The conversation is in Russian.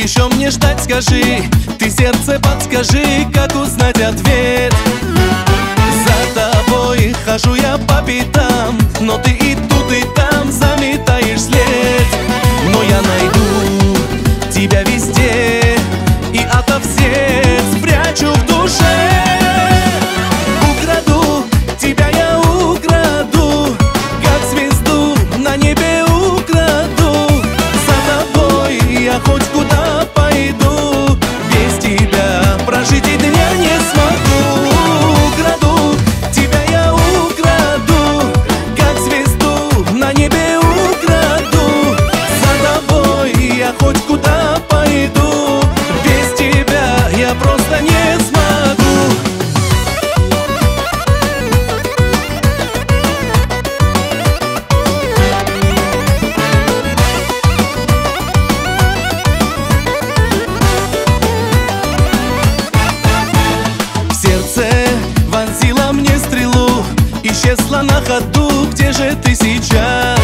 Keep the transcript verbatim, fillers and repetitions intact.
еще мне ждать, скажи? Ты сердце подскажи, как узнать ответ? За тобой хожу я по пятам, но ты и тут, и там заметаешь след. Но я найду тебя везде и ото всех спрячу в душе. Украду тебя я украду, как звезду на небе украду. За тобой я хоть куда пойду, без тебя прожить и дня не смогу. Украду тебя я украду, как звезду на небе украду. За тобой я хоть куда пойду, без тебя я просто не смогу. Вонзила мне стрелу, исчезла на ходу. Где же ты сейчас?